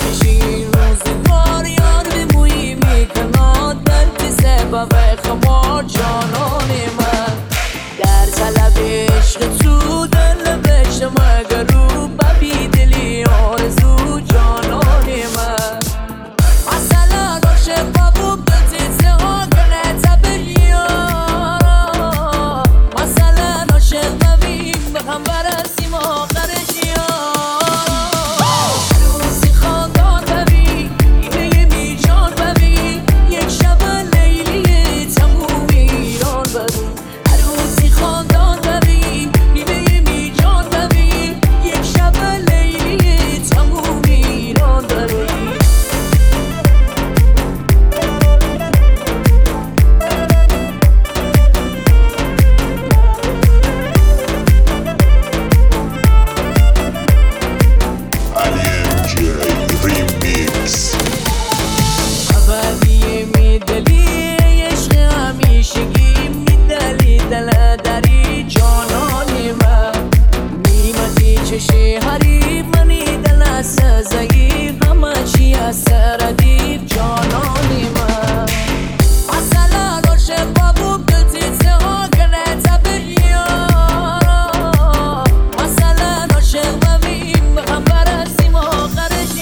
میشی روزگار یار به مویی میکناد دلتی سبب خمار جانان من در طلب عشق تو دل بشم اگر رو ببی دلی آرزو جانان من مثلا عاشق بابوب دلتی ها کنه تبریا مثلا عاشق ببین بخم برسیم آخرش هری منی دل سزگی همه چی از سردی جانانی من مثلا عاشق بابوب دلتی ها کنه تبریا مثلا عاشق ببین بخم برسیم آخرش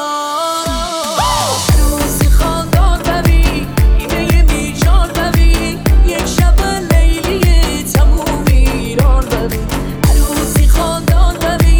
روزی خواندان ببین ایمه میجان ببین یک شب لیلی تموم ایران ببین روزی خواندان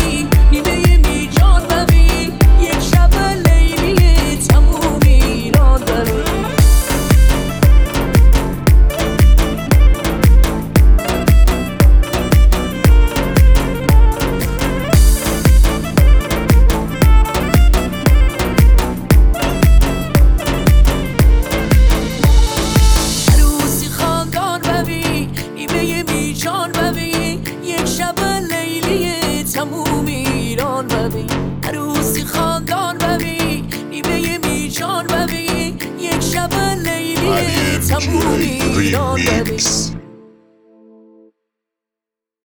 جان ببین یک شب لیلی تموم ایران ببین عروسی خواندان ببین نیمه میجان ببین یک شب لیلی تموم ایران ببین